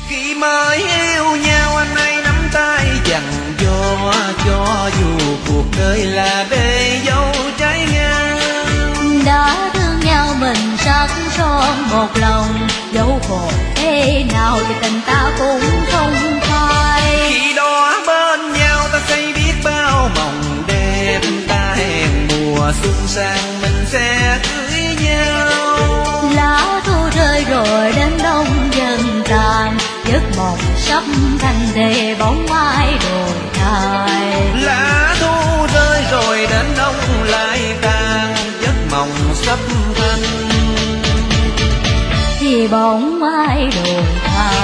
Khi mới yêu nhau anh ấy nắm tay dặn dò, cho dù cuộc đời là bể dâu trái ngang. Đã thương nhau mình sắc son một lòng, dẫu khổ thế nào thì tình ta cũng không phai. Khi đó bên nhau ta xây biết bao mộng đẹp, ta hẹn mùa xuân sang mình sẽ cưới nhau. Lá thu rơi rồi đến đông dần tàn, giấc mộng sắp thành để bóng ai đồi thai. Lá thu rơi rồi đến đông lại tàn, giấc mộng sắp thành thì bóng ai đồi thai.